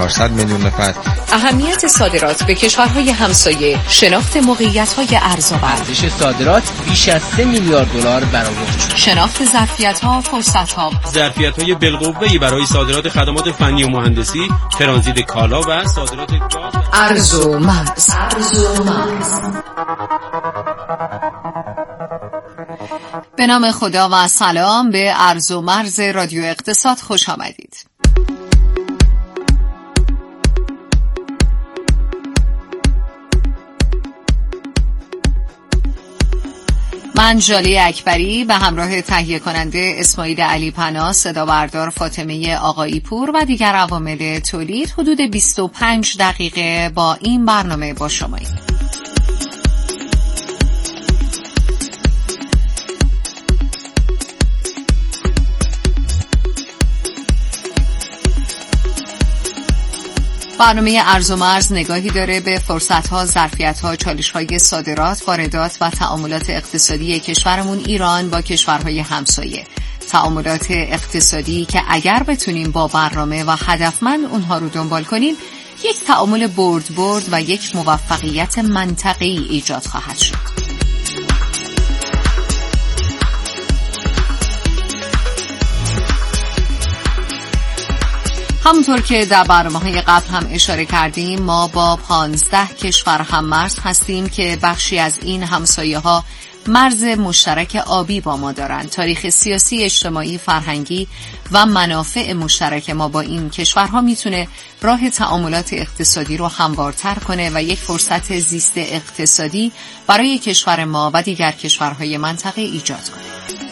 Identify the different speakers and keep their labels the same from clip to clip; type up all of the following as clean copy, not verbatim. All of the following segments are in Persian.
Speaker 1: 400 میلیون نفر.
Speaker 2: اهمیت صادرات به کشورهای همسایه، شناخت موقعیت‌های ارزآور.
Speaker 3: ارزش صادرات بیش از 3 میلیارد دلار برآورد شد.
Speaker 2: شناخت ظرفیت‌ها، فرصت‌ها.
Speaker 4: ظرفیت‌های بالقوه‌ای برای صادرات خدمات فنی و مهندسی، ترانزیت کالا و صادرات گاز.
Speaker 2: ارز و مرز. به نام خدا و سلام به ارز و مرز رادیو اقتصاد خوش آمدید. من ژاله اکبری به همراه تهیه کننده اسماعیل علی پناه، صدا بردار فاطمه آقایی پور و دیگر عوامل تولید حدود 25 دقیقه با این برنامه با شماییم. برنامه ارز و مرز نگاهی داره به فرصت‌ها، ظرفیت‌ها، چالش‌های صادرات، واردات و تعاملات اقتصادی کشورمون ایران با کشورهای همسایه. تعاملات اقتصادی که اگر بتونیم با برنامه و هدفمند اونها رو دنبال کنیم، یک تعامل برد و یک موفقیت منطقه‌ای ایجاد خواهد شد. همونطور که در برنامه‌های قبل هم اشاره کردیم، ما با 15 کشور هم مرز هستیم که بخشی از این همسایه‌ها مرز مشترک آبی با ما دارند. تاریخ سیاسی، اجتماعی، فرهنگی و منافع مشترک ما با این کشورها میتونه راه تعاملات اقتصادی رو هموارتر کنه و یک فرصت زیست اقتصادی برای کشور ما و دیگر کشورهای منطقه ایجاد کنه.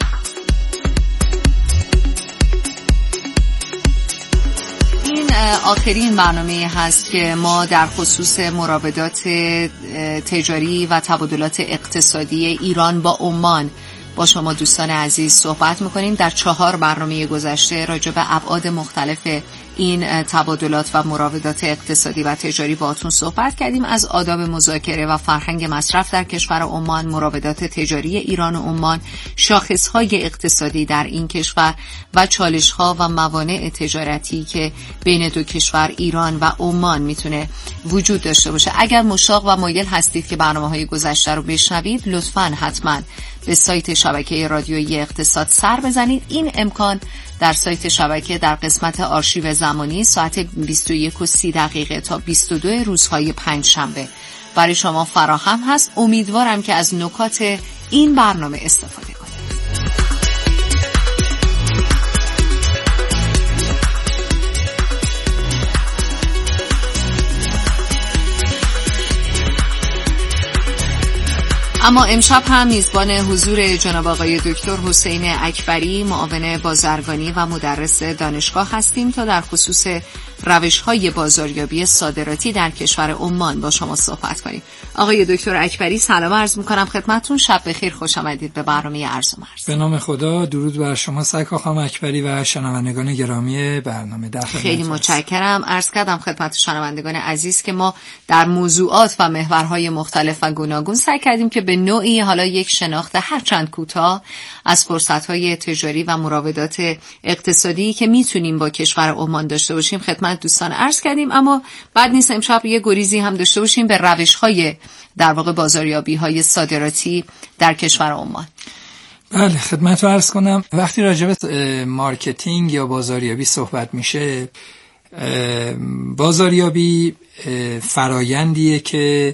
Speaker 2: آخرین برنامه هست که ما در خصوص مراودات تجاری و تبادلات اقتصادی ایران با عمان با شما دوستان عزیز صحبت میکنیم. در 4 برنامه گذشته راجع به ابعاد مختلف این تبادلات و مراودات اقتصادی و تجاری باهاتون صحبت کردیم، از آداب مذاکره و فرهنگ مصرف در کشور عمان، مراودات تجاری ایران و عمان، شاخصهای اقتصادی در این کشور و چالش‌ها و موانع تجارتی که بین دو کشور ایران و عمان میتونه وجود داشته باشه. اگر مشتاق و مایل هستید که برنامه‌های گذشته رو بشنوید، لطفاً حتماً به سایت شبکه رادیویی اقتصاد سر بزنید. این امکان در سایت شبکه در قسمت آرشیو زمانی ساعت 21:30 تا 22 روزهای پنجشنبه برای شما فراهم هست. امیدوارم که از نکات این برنامه استفاده کنید. اما امشب هم میزبان حضور جناب آقای دکتر حسین اکبری، معاون بازرگانی و مدرس دانشگاه هستیم تا در خصوص روش‌های بازاریابی صادراتی در کشور عمان با شما صحبت کنیم. آقای دکتر اکبری سلام عرض می‌کنم خدمتتون. شب بخیر، خوش آمدید به برنامه ارز و مرز.
Speaker 5: به نام خدا، درود بر شما سرکار خانم اکبری و شنوندگان گرامی برنامه.
Speaker 2: خیلی متشکرم. عرض کردم خدمت شنوندگان عزیز که ما در موضوعات و محورهای مختلف و گوناگون سعی کردیم که به نوعی حالا یک شناخت هرچند کوتاه از فرصت‌های تجاری و مراودات اقتصادی که میتونیم با کشور عمان داشته باشیم خدمت دوستان عرض کردیم. اما بعد نیست امشب یه گریزی هم داشته باشیم به روش‌های در واقع بازاریابی‌های صادراتی در کشور عمان.
Speaker 5: بله، خدمت رو عرض کنم. وقتی راجع به مارکتینگ یا بازاریابی صحبت میشه، بازاریابی فرایندیه که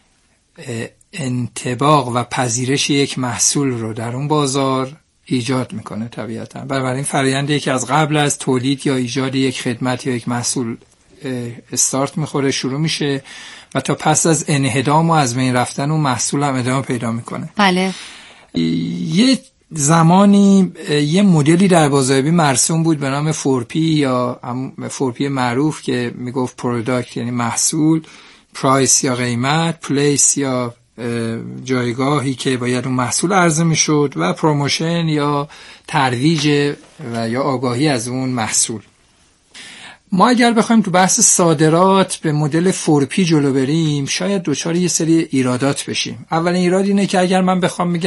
Speaker 5: انطباق و پذیرش یک محصول رو در اون بازار ایجاد میکنه طبیعتا. بنابراین فرآیندی که از قبل از تولید یا ایجاد یک خدمت یا یک محصول استارت میخوره، شروع میشه و تا پس از انهدام و از بین رفتن اون محصول هم ادامه پیدا میکنه.
Speaker 2: بله.
Speaker 5: یه زمانی یه مدلی در بازاریابی مرسوم بود به نام 4P یا 4P معروف که میگفت پروداکت یعنی محصول، پرایس یا قیمت، پلیس یا جایگاهی که باید اون محصول عرضه میشد و پروموشن یا ترویج و یا آگاهی از اون محصول. ما اگر بخوایم تو بحث صادرات به مدل 4P جلو بریم، شاید دوچار یه سری ایرادات بشیم. اولین ایراد اینه که اگر من بخوام میگم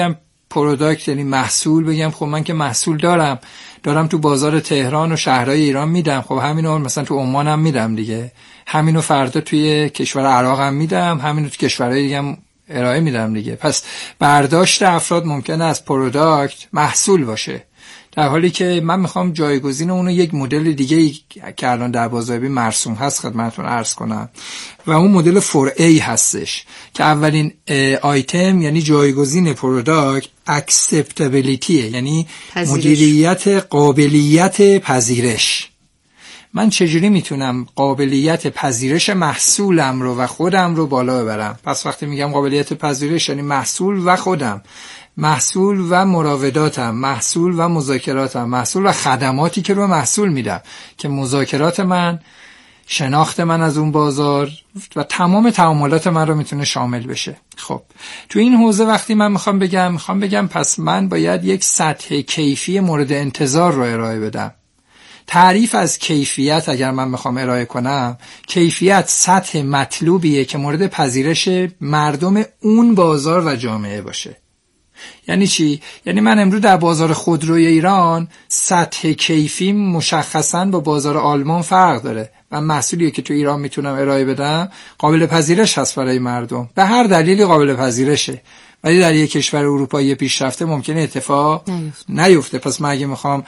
Speaker 5: پروداکت یعنی محصول بگم خب من که محصول دارم تو بازار تهران و شهرهای ایران میدم، خب همینو مثلا تو عمان هم میدم دیگه، همینو فردا توی کشور عراق هم میدم، همینو تو کشورهای دیگه هم ارائه میدم دیگه. پس برداشت افراد ممکنه از پروداکت محصول باشه، در حالی که من میخوام جایگزین اونو یک مدل دیگه که الان در بازاریابی مرسوم هست خدمتتون عرض کنم و اون مدل 4A هستش که اولین آیتم یعنی جایگزین پروداکت اکسپتابیلیتی، یعنی مدیریت قابلیت پذیرش. من چجوری میتونم قابلیت پذیرش محصولم رو و خودم رو بالا ببرم؟ پس وقتی میگم قابلیت پذیرش یعنی محصول و خودم، محصول و مراوداتم، محصول و مذاکراتم، محصول و خدماتی که رو محصول میدم که مذاکرات من، شناخت من از اون بازار و تمام تعاملات من رو میتونه شامل بشه. خب تو این حوزه وقتی من میخوام بگم پس من باید یک سطح کیفی مورد انتظار رو ارائه بدم. تعریف از کیفیت اگر من میخوام ارائه کنم، کیفیت سطح مطلوبیه که مورد پذیرش مردم اون بازار و جامعه باشه. یعنی چی؟ یعنی من امروز در بازار خودروی ایران سطح کیفی مشخصاً با بازار آلمان فرق داره و محصولی که تو ایران میتونم ارائه بدم قابل پذیرش هست برای مردم، به هر دلیلی قابل پذیرشه، ولی در یک کشور اروپایی پیشرفته ممکنه اتفاق نیفته. پس من اگه میخوام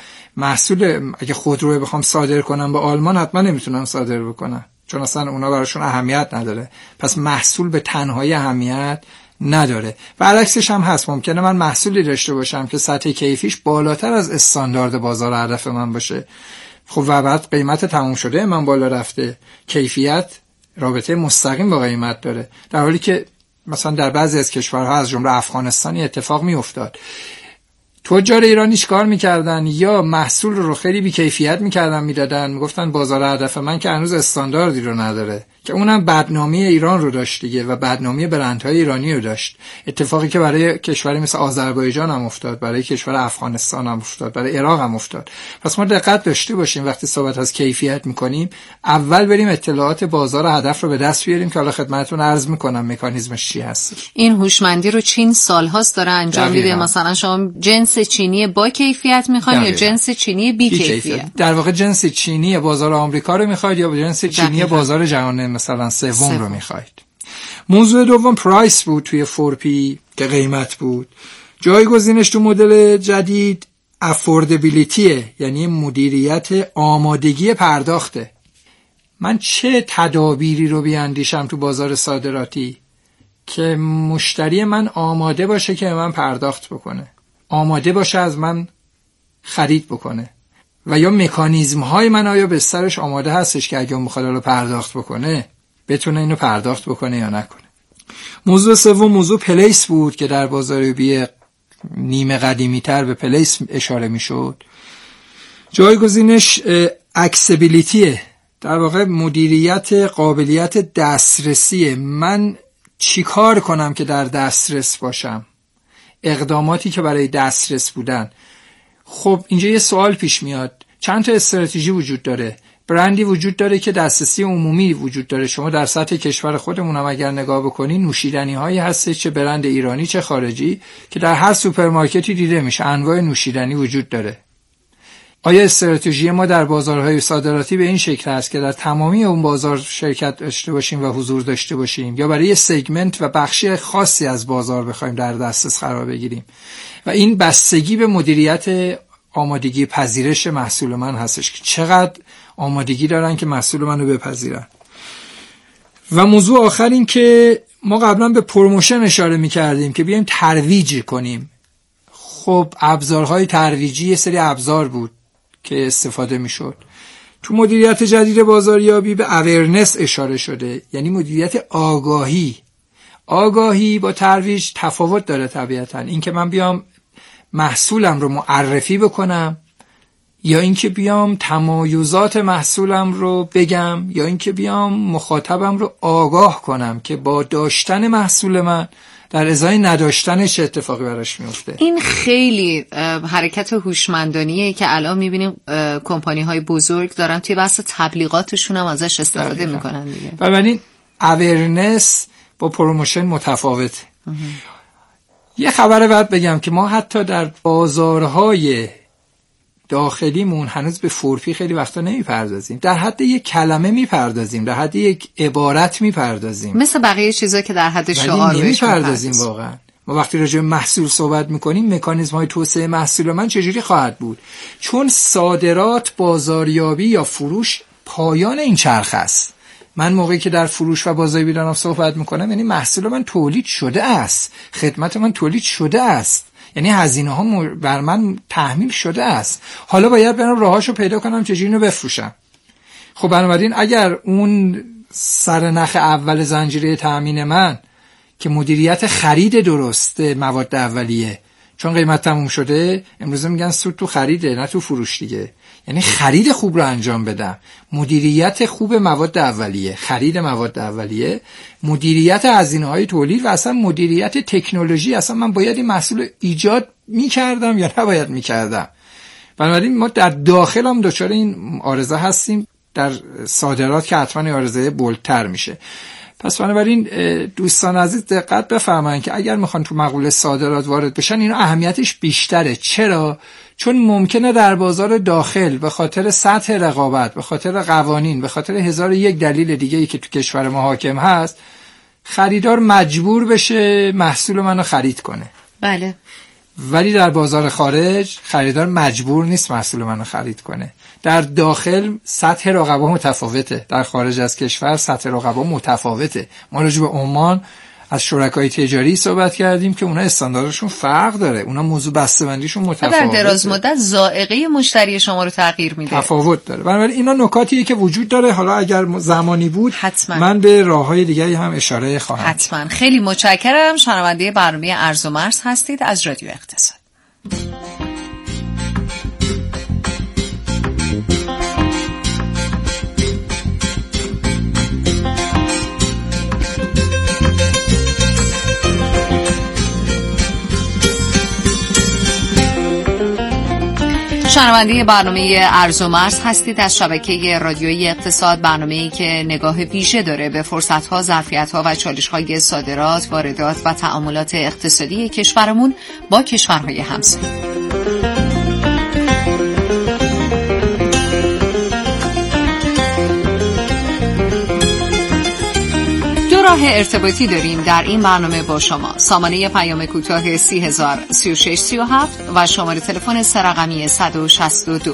Speaker 5: اگه خودرو بخوام صادر کنم به آلمان حتما نمیتونم صادر بکنم، چون اصلا اونا براشون اهمیت نداره. پس محصول به تنهایی اهمیت نداره. برعکسش هم هست، ممکنه من محصولی داشته باشم که سطح کیفیش بالاتر از استاندارد بازار هدف من باشه، خب و بعد قیمت تموم شده من بالا رفته، کیفیت رابطه مستقیم با قیمت داره، در حالی که مثلا در بعضی از کشورها از جمله افغانستان اتفاق میافتاد تجار ایرانی چیکار میکردن؟ یا محصول رو خیلی بی کیفیت میکردن میدادن، میگفتن بازار هدف من که هنوز استانداردی رو نداره، که اونم بدنامی ایران رو داشت دیگه و بدنامی برندهای ایرانی رو داشت. اتفاقی که برای کشوری مثل آذربایجان هم افتاد، برای کشور افغانستان هم افتاد، برای عراق هم افتاد. پس ما دقت داشته باشیم وقتی صحبت از کیفیت میکنیم، اول بریم اطلاعات بازار هدف رو به دست بیاریم که حالا خدمتتون عرض میکنم مکانیزمش چی هست.
Speaker 2: این هوشمندی رو چین سالهاست داره انجام میده. مثلا شما جنس چینی با کیفیت میخواین یا جنس چینی بی کیفیت؟
Speaker 5: در واقع جنس چینی بازار آمریکا رو میخواید یا جنس چینی بازار جهان مثلا سوم رو میخواید؟ موضوع دوم پرایس بود توی 4P که قیمت بود. جایگزینش تو مدل جدید افوردبیلیتیه، یعنی مدیریت آمادگی پرداخته. من چه تدابیری رو بیاندیشم تو بازار صادراتی که مشتری من آماده باشه که من پرداخت بکنه، آماده باشه از من خرید بکنه، و یا مکانیزم های من آیا به سرش آماده هستش که اگه میخواد رو پرداخت بکنه بتونه اینو پرداخت بکنه یا نکنه. موضوع سوم موضوع پلیس بود که در بازاریابی نیمه قدیمی تر به پلیس اشاره میشد. جایگزینش اکسبیلیتیه، در واقع مدیریت قابلیت دسترسیه. من چیکار کنم که در دسترس باشم، اقداماتی که برای دسترس بودن. خب اینجا یه سوال پیش میاد، چند تا استراتژی وجود داره. برندی وجود داره که دسترسی عمومی وجود داره. شما در سطح کشور خودمون هم اگر نگاه بکنی نوشیدنی هایی هست، چه برند ایرانی چه خارجی، که در هر سوپرمارکتی دیده میشه، انواع نوشیدنی وجود داره. آیا استراتژی ما در بازارهای صادراتی به این شکل هست که در تمامی اون بازار شرکت داشته باشیم و حضور داشته باشیم، یا برای سگمنت و بخشی خاصی از بازار بخوایم در دسترس قرار بگیریم؟ و این بستگی به مدیریت آمادگی پذیرش محصول من هستش که چقدر آمادگی دارن که محصول منو بپذیرن. و موضوع آخر این که ما قبلا به پروموشن اشاره می‌کردیم که بیایم ترویج کنیم. خب ابزارهای ترویجی یه سری ابزار بود که استفاده میشد. تو مدیریت جدید بازاریابی به اورنس اشاره شده، یعنی مدیریت آگاهی. آگاهی با ترویج تفاوت داره طبیعتاً. این که من بیام محصولم رو معرفی بکنم، یا اینکه بیام تمایزات محصولم رو بگم، یا اینکه بیام مخاطبم رو آگاه کنم که با داشتن محصول من در ازای نداشتنش چه اتفاقی براش میفته. این
Speaker 2: خیلی حرکت هوشمندانیه که الان میبینیم کمپانی های بزرگ دارن توی بحث تبلیغاتشون هم ازش استفاده میکنن دیگه.
Speaker 5: بنابراین اورنس با پروموشن متفاوته. یه خبر بعد بگم که ما حتی در بازارهای داخلیمون هنوز به فورپی خیلی وقتا نمیپردازیم. در حد یک کلمه میپردازیم، در حد یک عبارت میپردازیم،
Speaker 2: مثل بقیه چیزا که در حد شعار
Speaker 5: نمیپردازیم. واقعا ما وقتی راجع به محصول صحبت میکنیم، مکانیزم های توسعه محصول من چجوری خواهد بود؟ چون صادرات، بازاریابی یا فروش پایان این چرخ است. من موقعی که در فروش و بازاریابی دارم صحبت میکنم، یعنی محصول من تولید شده است، خدمت من تولید شده است، یعنی هزینه ها بر من تحمیل شده است. حالا باید برم راهاشو پیدا کنم چجوری اینو بفروشم. خب بنابراین اگر اون سرنخ اول زنجیره تامین من که مدیریت خرید درست مواد اولیه، چون قیمت تموم شده، امروز میگن سود تو خریده نه تو فروش دیگه، یعنی خرید خوب رو انجام بدم، مدیریت خوب مواد اولیه، خرید مواد اولیه، مدیریت هزینه‌های تولید و اصلا مدیریت تکنولوژی. اصلا من باید این محصول ایجاد می‌کردم یا نباید می‌کردم. بنابراین ما در داخل هم دچار این عارضه هستیم، در صادرات که حتما عارضه بولتر میشه. پس بنابراین دوستان عزیز دقت بفرمایید که اگر میخوان تو مقوله صادرات وارد بشن، اینا اهمیتش بیشتره. چرا؟ چون ممکنه در بازار داخل به خاطر سطح رقابت، به خاطر قوانین، به خاطر 1001 دلیل دیگه ای که تو کشور ما حاکم هست، خریدار مجبور بشه محصول منو خرید کنه.
Speaker 2: بله.
Speaker 5: ولی در بازار خارج خریدار مجبور نیست محصول منو خرید کنه. در داخل سطح رقابت متفاوته، در خارج از کشور سطح رقابت متفاوته. ما راجع به عمان از شرکای تجاری صحبت کردیم که اونا استانداردشون فرق داره، اونا موضوع بسته‌بندیشون متفاوته،
Speaker 2: در دراز مدت ذائقه مشتری شما رو تغییر میده،
Speaker 5: تفاوت داره. بنابراین اینا نکاتیه که وجود داره. حالا اگر زمانی بود
Speaker 2: حتما
Speaker 5: من به راههای دیگری هم اشاره خواهم.
Speaker 2: حتما. خیلی متشکرم. شنونده برنامه ارز و مرز هستید از رادیو اقتصاد. شنونده برنامه ارز و مرز هستید از شبکه رادیویی اقتصاد، برنامه‌ای که نگاه ویژه داره به فرصت‌ها، ظرفیت‌ها و چالش‌های صادرات، واردات و تعاملات اقتصادی کشورمون با کشورهای همسایه. راه ارتباطی داریم در این برنامه با شما. سامانه پیام کوتاه 303637 و شماره تلفن 3 رقمی 162.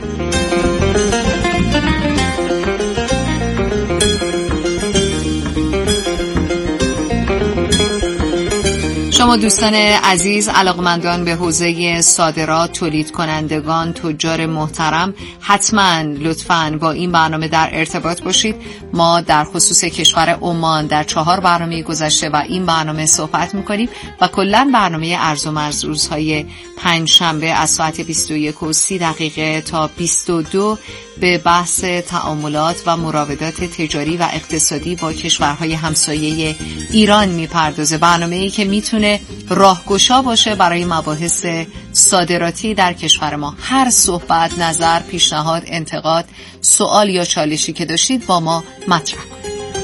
Speaker 2: شما دوستان عزیز، علاقمندان به حوزه صادرات، تولید کنندگان، تجار محترم، حتما لطفاً با این برنامه در ارتباط باشید. ما در خصوص کشور عمان در 4 برنامه گذشته و این برنامه صحبت میکنیم و کلاً برنامه ارز و مرز روزهای 5 شنبه از ساعت 21:30 تا 22 به بحث تعاملات و مراودات تجاری و اقتصادی با کشورهای همسایه ایران میپردازه. برنامه‌ای که میتونه راهگشا باشه برای مباحث صادراتی در کشور ما. هر صحبت، نظر، پیشنهاد، انتقاد، سوال یا چالشی که داشتید با ما مطرح کنید.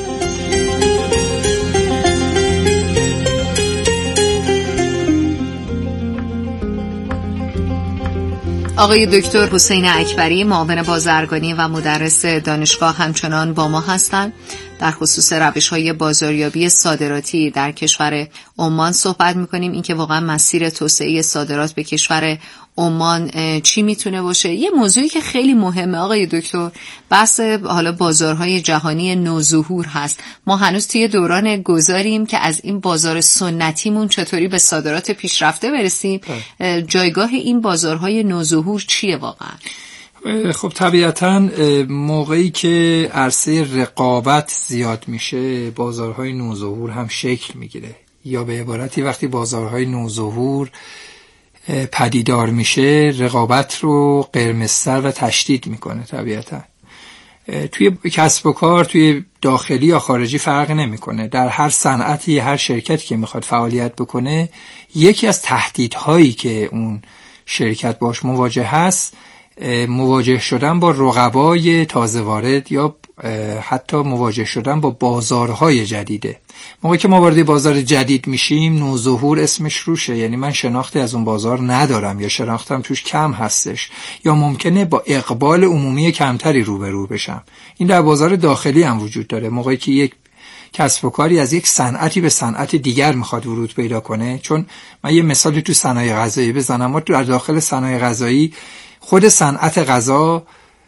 Speaker 2: آقای دکتر حسین اکبری، معاون بازرگانی و مدرس دانشگاه همچنان با ما هستند. در خصوص روش‌های بازاریابی صادراتی در کشور عمان صحبت می‌کنیم. این که واقعا مسیر توسعه صادرات به کشور عمان چی میتونه باشه. یه موضوعی که خیلی مهمه آقای دکتر، بحث حالا بازارهای جهانی نوظهور هست. ما هنوز توی دوران گذاریم که از این بازار سنتیمون چطوری به صادرات پیشرفته برسیم. جایگاه این بازارهای نوظهور چیه واقعا؟
Speaker 5: خب طبیعتاً موقعی که عرصه رقابت زیاد میشه، بازارهای نوظهور هم شکل میگیره، یا به عبارتی وقتی بازارهای نوظهور پدیدار میشه، رقابت رو قرمزتر و تشدید میکنه. طبیعتاً توی کسب و کار، توی داخلی یا خارجی فرق نمیکنه. در هر صنعتی، هر شرکتی که میخواد فعالیت بکنه، یکی از تهدیدهایی که اون شرکت باش مواجه هست، مواجه شدن با رقبای تازه وارد یا حتی مواجه شدن با بازارهای جدیده. موقعی که ما وارد بازار جدید میشیم نوظهور اسمش روشه، یعنی من شناختی از اون بازار ندارم یا شناختم توش کم هستش یا ممکنه با اقبال عمومی کمتری روبرو بشم. این در بازار داخلی هم وجود داره. موقعی که یک کسب و کاری از یک صنعتی به صنعت دیگر میخواد ورود پیدا کنه، چون من یه مثالی تو صنایع غذایی بزنم، ما در داخل صنایع غذایی خود صنعت غذا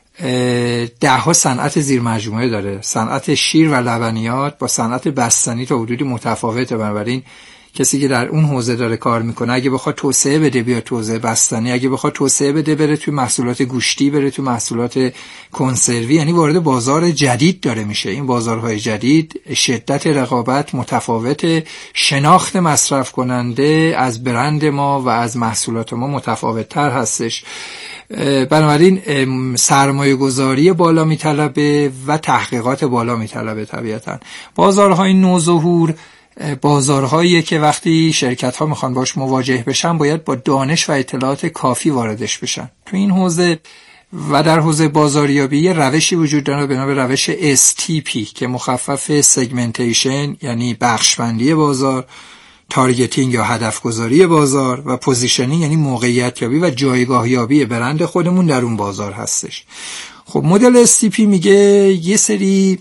Speaker 5: 10 صنعت زیر مجموعه داره. صنعت شیر و لبنیات با صنعت بستنی تا حدودی متفاوته، بنابراین کسی که در اون حوزه داره کار میکنه اگه بخواد توسعه بده بیاد تو حوزه بستنی، اگه بخواد توسعه بده بره توی محصولات گوشتی، بره توی محصولات کنسروی، یعنی وارد بازار جدید داره میشه. این بازارهای جدید شدت رقابت متفاوته، شناخت مصرف کننده از برند ما و از محصولات ما متفاوت تر هستش. بنابراین سرمایه گذاری بالا میطلبه و تحقیقات بالا میطلبه. طبیعتا بازارهای نوظهور بازارهایی که وقتی شرکت‌ها میخوان باش مواجه بشن باید با دانش و اطلاعات کافی واردش بشن. تو این حوزه و در حوزه بازاریابی یه روشی وجود داره به نام روش STP که مخفف سگمنتیشن یعنی بخشبندی بازار، تارگتینگ یا هدف گذاری بازار و پوزیشنینگ یعنی موقعیت یابی و جایگاه یابی برند خودمون در اون بازار هستش. خب مدل STP میگه یه سری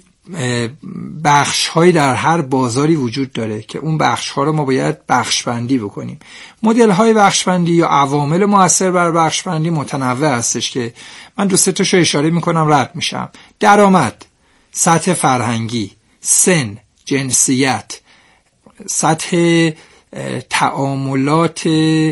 Speaker 5: بخش های در هر بازاری وجود داره که اون بخش ها رو ما باید بخش بندی بکنیم. مدل های بخش بندی یا عوامل مؤثر بر بخش بندی متنوع هستش که من 2-3 تاشو اشاره میکنم رد میشم. درآمد، سطح فرهنگی، سن، جنسیت، سطح تعاملات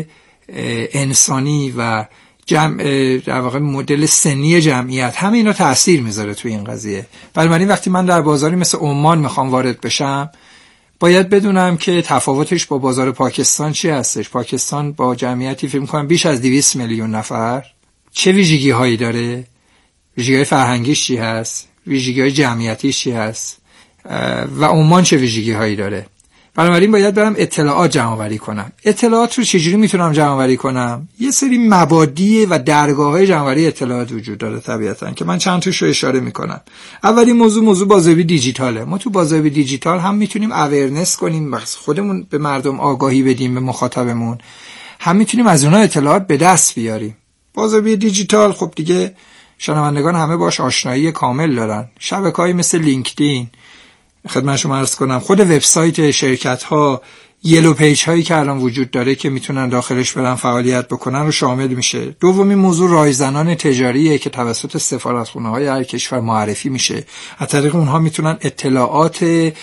Speaker 5: انسانی و در واقع مدل سنی جمعیت، همه اینا تأثیر میذاره توی این قضیه. بنابراین وقتی من در بازاری مثل عمان میخوام وارد بشم باید بدونم که تفاوتش با بازار پاکستان چی هستش. پاکستان با جمعیتی فکر می‌کنم بیش از 200 میلیون نفر چه ویژگی هایی داره، ویژگی فرهنگیش چی هست، ویژگی جمعیتیش چی هست و عمان چه ویژگی هایی داره. بنابراین باید برم اطلاعات جمع آوری کنم. اطلاعات رو چجوری میتونم جمع آوری کنم؟ یه سری مبادی و درگاه‌های جمع آوری اطلاعات وجود داره طبیعتاً که من چند تاشو اشاره میکنم. اولین موضوع بازاریابی دیجیتاله. ما تو بازاریابی دیجیتال هم میتونیم اورنس کنیم، خودمون به مردم آگاهی بدیم، به مخاطبمون، هم میتونیم از اونها اطلاعات به دست بیاریم. بازاریابی دیجیتال خب دیگه شنوندگان همه باش آشنایی کامل دارن. شبکه‌های مثل لینکدین، خدمت شما عرض کنم خود وبسایت شرکت‌ها، یلو پیج هایی که الان وجود داره که میتونن داخلش برن فعالیت بکنن رو شامل میشه. دومین موضوع رایزنان تجاریه که توسط سفارتخونه‌های هر کشور معرفی میشه. از طریق اونها میتونن اطلاعات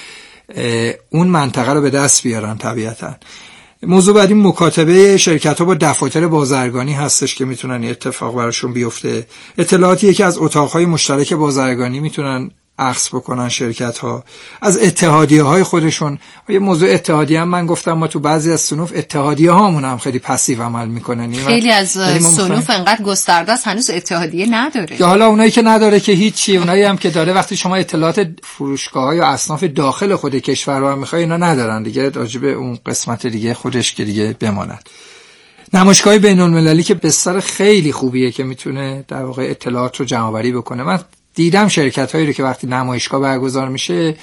Speaker 5: اون منطقه رو به دست بیارن طبیعتاً. موضوع بعدی مکاتبه شرکت‌ها با دفاتر بازرگانی هستش که میتونن اتفاق براشون بیفته. اطلاعاتی که از اتاق‌های مشترک بازرگانی میتونن اخذ بکنن شرکت‌ها، از اتحادیه‌های خودشون. یه موضوع اتحادیه هم من گفتم ما تو بعضی از صنوف اتحادیه‌هامون هم خیلی پسیو عمل میکنن.
Speaker 2: خیلی از صنوف انقدر گسترده است هنوز اتحادیه نداره.
Speaker 5: یا حالا اونایی که نداره که هیچی، اونایی هم که داره وقتی شما اطلاعات فروشگاه‌ها یا اصناف داخل خود کشور رو هم می‌خوای اینا ندارن دیگه. راجب اون قسمت دیگه خودش که دیگه بماند. نمایشگاه بین‌المللی که بستر خیلی خوبیه که میتونه در واقع اطلاعات رو جمع‌آوری بکنه. من دیدم شرکت‌هایی رو که وقتی نمایشگاه برگزار میشه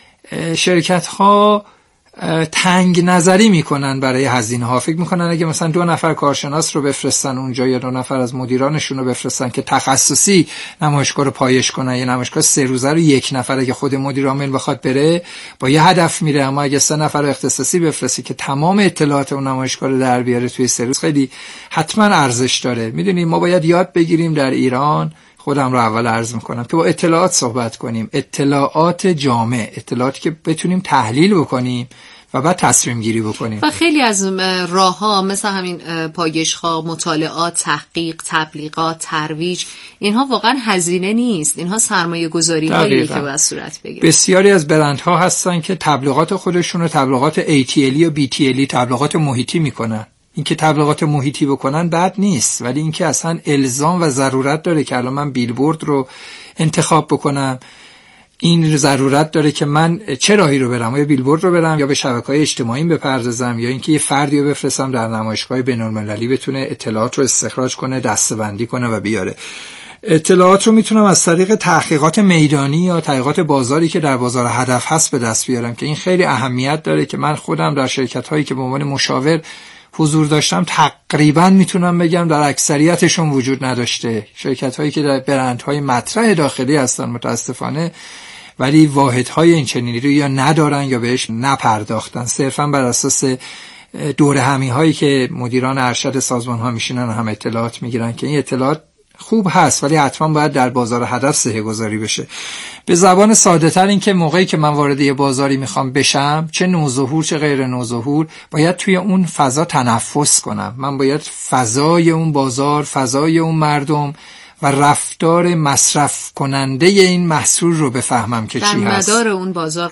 Speaker 5: شرکت‌ها تنگ نظری میکنن برای هزینه‌ها. فکر میکنن اگه مثلا 2 نفر کارشناس رو بفرستن اونجا یا 2 نفر از مدیرانشون رو بفرستن که تخصصی نمایشگاه رو پایش کنن، یا نمایشگاه 3 روزه رو 1 نفر اگه خود مدیر عامل بخواد بره با یه هدف میره، اما اگه 3 نفر اختصاصی بفرستی که تمام اطلاعات اون نمایشگاه رو در بیاره توی 3 روز خیلی حتما ارزش داره. میدونید ما باید یاد بگیریم در ایران، خودم رو اول عرض میکنم که با اطلاعات صحبت کنیم، اطلاعات جامع، اطلاعاتی که بتونیم تحلیل بکنیم و بعد تصمیم گیری بکنیم.
Speaker 2: و خیلی از راه‌ها مثل همین پایش‌ها، مطالعات، تحقیق، تبلیغات، ترویج، اینها واقعا هزینه نیست، اینها سرمایه‌گذاری‌هایی که باید صورت بگیره.
Speaker 5: بسیاری از برندها هستن که تبلیغات خودشون رو تبلیغات ATL و BTL، تبلیغات محیطی میکنن. اینکه تبلیغات محیطی بکنن بد نیست، ولی اینکه اصلا الزام و ضرورت داره که الان من بیلبورد رو انتخاب بکنم، این ضرورت داره که من چه راهی رو برم، یا بیلبورد رو برم یا به شبکه‌های اجتماعی بپردازم، یا اینکه یه فردی رو بفرستم در نمایشگاه بین‌المللی بتونه اطلاعات رو استخراج کنه، دسته‌بندی کنه و بیاره. اطلاعات رو میتونم از طریق تحقیقات میدانی یا تحقیقات بازاری که در بازار هدف هست به دست بیارم که این خیلی اهمیت داره که من خودم در شرکت هایی که به عنوان مشاور حضور داشتم تقریبا میتونم بگم در اکثریتشون وجود نداشته. شرکت هایی که در برندهای مطرح داخلی هستن متاسفانه، ولی واحدهای این چنینی رو یا ندارن یا بهش نپرداختن، صرفا بر اساس دوره همی هایی که مدیران ارشد سازمان ها میشینن هم اطلاعات میگیرن که این اطلاعات خوب هست ولی حتما باید در بازار هدف صحیح گذاری بشه. به زبان ساده تر این که موقعی که من وارد یه بازاری میخوام بشم، چه نوظهور چه غیر نوظهور، باید توی اون فضا تنفس کنم. من باید فضای اون بازار، فضای اون مردم و رفتار مصرف کننده این محصول رو بفهمم که چی هست.
Speaker 2: در مدار اون بازار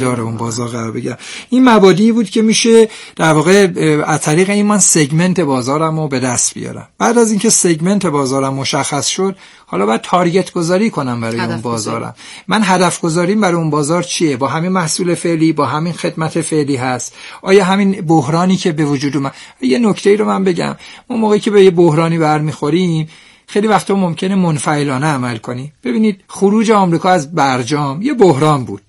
Speaker 2: قرار
Speaker 5: بگیرم. این مبادی بود که میشه در واقع از طریق این من سگمنت بازارم رو به دست بیارم. بعد از اینکه سگمنت بازارم مشخص شد، حالا باید تارگت گذاری کنم برای اون بازارم. من هدف گذاریم برای اون بازار چیه؟ با همین محصول فعلی، با همین خدمت فعلی هست؟ آیا همین بحرانی که به وجود اومد؟ یه نکته‌ای رو من بگم، اون موقعی که به یه بحرانی برمیخوریم خیلی وقتا ممکنه منفعلانه عمل کنی. ببینید خروج آمریکا از برجام یه بحران بود،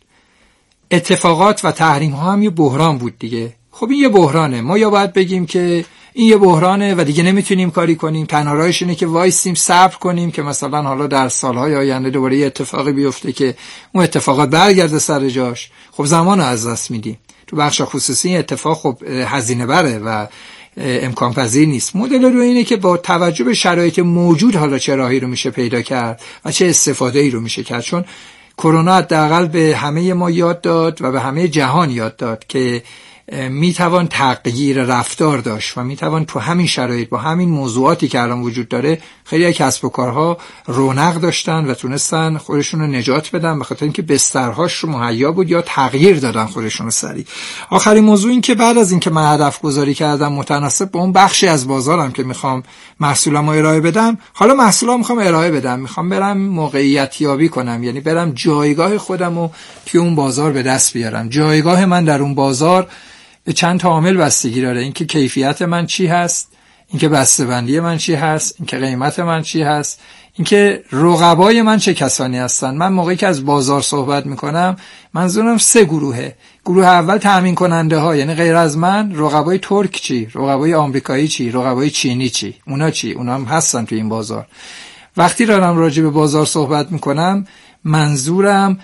Speaker 5: اتفاقات و تحریم ها هم یه بحران بود دیگه. خب این یه بحرانه، ما یا باید بگیم که این یه بحرانه و دیگه نمیتونیم کاری کنیم، تنها راهش اینه که وایسیم صبر کنیم که مثلا حالا در سالهای آینده دوباره یه اتفاقی بیفته که اون اتفاقات برگرده سر جاش. خب زمان رو از دست میدیم. تو بخش خصوصی این اتفاق خب هزینه بره و امکان پذیر نیست. مدل رو اینه که با توجه به شرایط موجود حالا چه راهی رو میشه پیدا کرد و چه استفاده‌ای رو میشه کرد، چون کرونا حداقل به همه ما یاد داد و به همه جهان یاد داد که میتوان تغییر رفتار داشت و میتوان تو همین شرایط با همین موضوعاتی که الان وجود داره خیلی از کسب و کارها رونق داشتن و تونستن خودشون رو نجات بدن به خاطر اینکه بسترهاش رو مهیا بود یا تغییر دادن خودشون رو سریع. آخرین موضوع این که بعد از اینکه من هدف گذاری کردم متناسب با اون بخشی از بازارم که میخوام محصولمو ارائه بدم، حالا محصولامو میخوام ارائه بدم، میخوام برم موقعیت یابی کنم، یعنی برم جایگاه خودمو توی اون بازار به دست بیارم. جایگاه من در اون بازار به چند تا عامل بستگی داره. اینکه کیفیت من چی هست، اینکه بسته‌بندی من چی هست، اینکه قیمت من چی هست، اینکه رقبای من چه کسانی هستن. من موقعی که از بازار صحبت میکنم منظورم 3 گروهه. گروه اول تامین کننده ها، یعنی غیر از من رقبای ترک چی، رقبای آمریکایی چی، رقبای چینی چی، اونا چی، اونا هم هستن تو این بازار. وقتی دارم راجع به بازار صحبت میکنم منظورم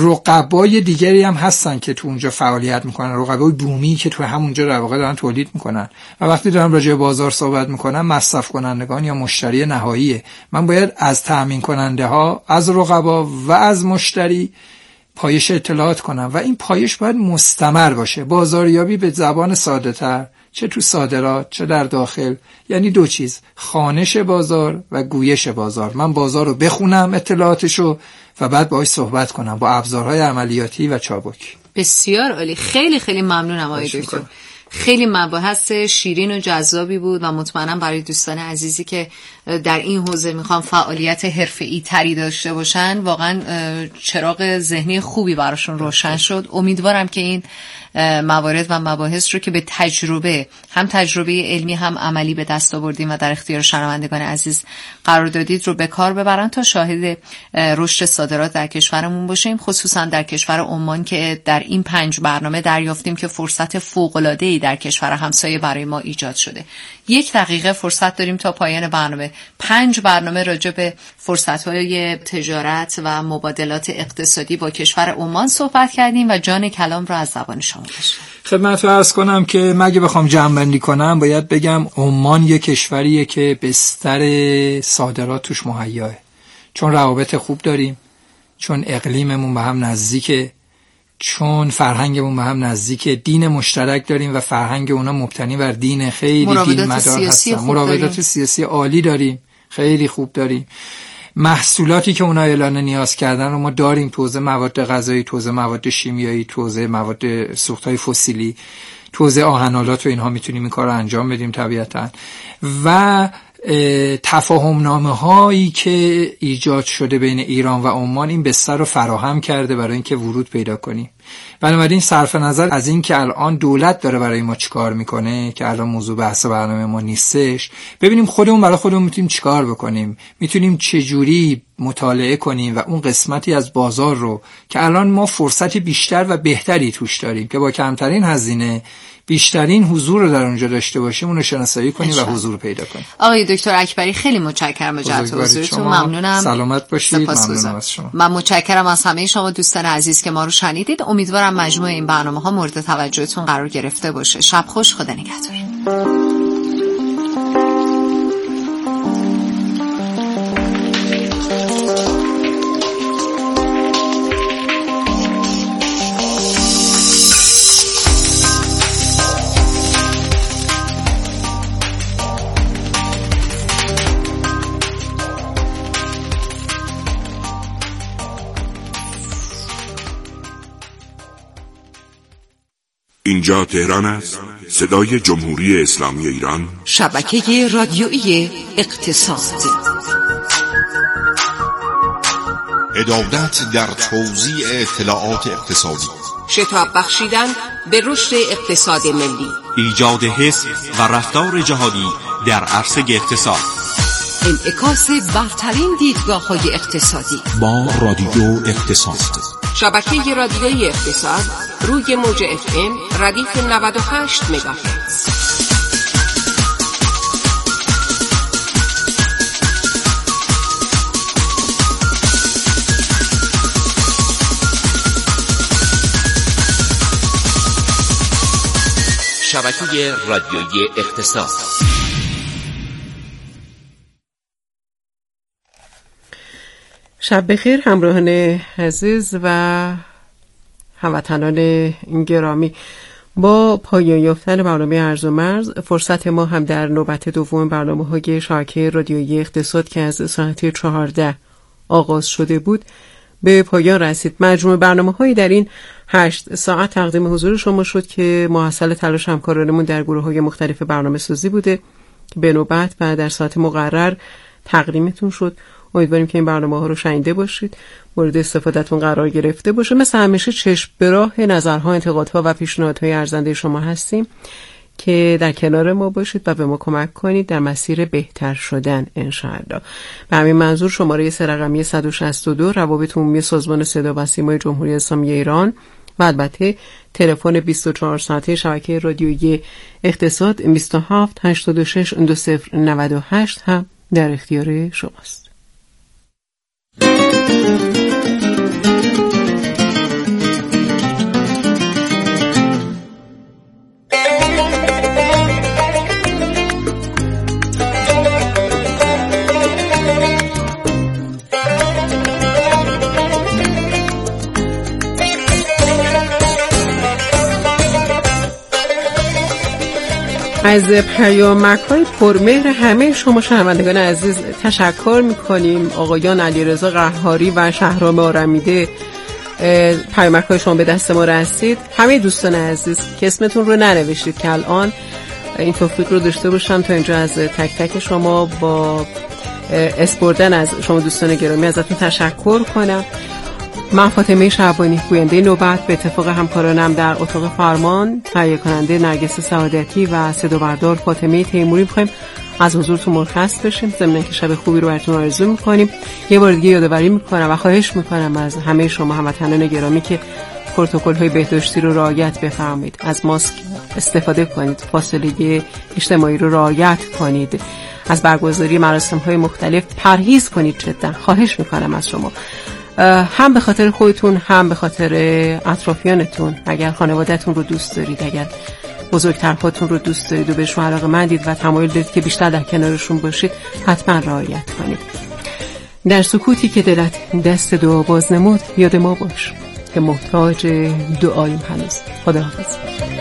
Speaker 5: رقبای دیگری هم هستن که تو اونجا فعالیت میکنن، رقبای بومی که تو همونجا در واقع دارن تولید میکنن. و وقتی دارم راجع به بازار صحبت میکنم مصرف کنندگان یا مشتری نهاییه. من باید از تامین کننده ها، از رقبا و از مشتری پایش اطلاعات کنم و این پایش باید مستمر باشه. بازاریابی به زبان ساده تر، چه تو صادرات چه در داخل، یعنی 2 چیز، خوانش بازار و گویش بازار. من بازار رو بخونم اطلاعاتشو و بعد باهاش صحبت کنم با ابزارهای عملیاتی و چابکی.
Speaker 2: بسیار عالی، خیلی خیلی ممنونم آقای دکتر. خیلی مباحث شیرین و جذابی بود و مطمئنم برای دوستان عزیزی که در این حوزه میخوان فعالیت حرفه‌ای تری داشته باشن واقعا چراغ ذهنی خوبی براشون روشن شد. امیدوارم که این موارد و مباحث رو که به تجربه، هم تجربه علمی هم عملی به دست آوردیم و در اختیار شنوندگان عزیز قرار دادید رو به کار ببرن تا شاهد رشد صادرات در کشورمون باشیم، خصوصا در کشور عمان که در این 5 برنامه دریافتیم که فرصت فوق‌العاده‌ای در کشور همسایه برای ما ایجاد شده. 1 دقیقه فرصت داریم تا پایان برنامه. 5 برنامه راجع به فرصت‌های تجارت و مبادلات اقتصادی با کشور عمان صحبت کردیم و جان کلام رو از زبان شما داشتم.
Speaker 5: خدمت عرض کنم که مگه بخوام جمع‌بندی کنم باید بگم عمان یک کشوریه که بستر صادرات توش مهیاه، چون روابط خوب داریم، چون اقلیممون به هم نزدیکه، چون فرهنگمون به هم نزدیکه، دین مشترک داریم و فرهنگ اونا مبتنی بر دین خیلی دین مدار هستن، مراودات سیاسی عالی داریم، خیلی خوب داریم. محصولاتی که اونا اعلان نیاز کردن رو ما داریم، توزیع مواد غذایی، توزیع مواد شیمیایی، توزیع مواد سوختهای فسیلی، توزیع آهن‌آلات و اینها میتونیم این کار رو انجام بدیم طبیعتاً. و تفاهمنامه هایی که ایجاد شده بین ایران و عمان این بستر رو فراهم کرده برای اینکه ورود پیدا کنیم. بنابراین صرف نظر از این که الان دولت داره برای ما چیکار میکنه که الان موضوع بحث برنامه ما نیستش، ببینیم خودمون برای خودمون میتونیم چیکار بکنیم، میتونیم چجوری مطالعه کنیم و اون قسمتی از بازار رو که الان ما فرصت بیشتر و بهتری توش داریم که با کمترین هزینه بیشترین حضور رو در اونجا داشته باشیم، اون رو شناسایی کنیم و حضور پیدا کنیم.
Speaker 2: آقای دکتر اکبری خیلی متشکرم از جهت حضورتون، ممنونم.
Speaker 5: سلامت باشید. ممنونم از شما.
Speaker 2: من متشکرم از همه شما دوستان عزیز که ما رو شنیدید. امیدوارم مجموع این برنامه‌ها مورد توجهتون قرار گرفته باشه. شب خوش، خدا نگهدار.
Speaker 1: اینجا تهران است، صدای جمهوری اسلامی ایران،
Speaker 6: شبکه رادیویی اقتصاد.
Speaker 7: عدالت در توزیع اطلاعات اقتصادی،
Speaker 6: شتاب بخشیدن به رشد اقتصاد ملی،
Speaker 8: ایجاد حس و رفتار جهادی در عرصه اقتصاد،
Speaker 6: انعکاس برترین دیدگاه‌های اقتصادی
Speaker 7: با رادیو اقتصاد.
Speaker 6: شبکه رادیویی اقتصاد روی موج FM ردیف 98 مگاهرتز.
Speaker 3: شبکه رادیویی اقتصاد.
Speaker 9: شب بخیر همراهان عزیز و هموطنان گرامی. با پایان یافتن برنامه هرز و مرز، فرصت ما هم در نوبت دوم برنامه‌های شبکه رادیویی اقتصاد که از ساعت 14 آغاز شده بود به پایان رسید. مجموع برنامه‌هایی در این 8 ساعت تقدیم حضور شما شد که محصل تلاش همکارانمون در گروه‌های مختلف برنامه‌سازی بوده که به نوبت و در ساعت مقرر تقدیمتون شد. امیدواریم که این برنامه‌ها رو شنیده باشید، مورد استفادهتون قرار گرفته باشه. مثل همیشه چشم به راه نظرها، انتقادها و پیشنهادهای ارزنده شما هستیم که در کنار ما باشید و به ما کمک کنید در مسیر بهتر شدن انشاءالله. به همین منظور شماره رقمی 162 روابط عمومی سازمان صدا و سیمای جمهوری اسلامی ایران و البته تلفن 24 ساعته شبکه رادیویی اقتصاد 27 86 2098 هم در اختیار شماست. از پیامک‌های پرمهر همه شما شنوندگان عزیز تشکر می‌کنیم. آقایان علیرضا قهاری و شهرام آرمیده، پیامک‌های شما به دست ما رسید. همه دوستان عزیز که اسمتون رو ننوشتید که الان این توفیق رو داشته باشم تا اینجا از تک تک شما با اسپردن از شما دوستان گرامی ازتون تشکر کنم. من فاطمه شعبانی، گوینده نوبت، به اتفاق همکارانم در اتاق فرمان، تهیه کننده نرگس سعادتی و صدا بردار فاطمه تیموری، می‌خوایم از حضورتون مرخص بشیم. ضمن که شب خوبی رو براتون آرزو می‌کنیم. یه بار دیگه یادآوری می‌کنم و خواهش می‌کنم از همه شما هموطنان گرامی که پروتکل‌های بهداشتی رو رعایت بفرمایید، از ماسک استفاده کنید، فاصله اجتماعی رو رعایت کنید، از برگزاری مراسم‌های مختلف پرهیز کنید. جدا خواهش می‌کنم از شما، هم به خاطر خودتون هم به خاطر اطرافیانتون. اگر خانواده‌تون رو دوست دارید، اگر بزرگترهاتون رو دوست دارید و بهشون علاقه‌مندید و تمایل دارید که بیشتر در کنارشون باشید، حتما رعایت کنید. در سکوتی که دلت دست دعا باز نمود، یاد ما باش که محتاج دعاییم هنوز. خداحافظ.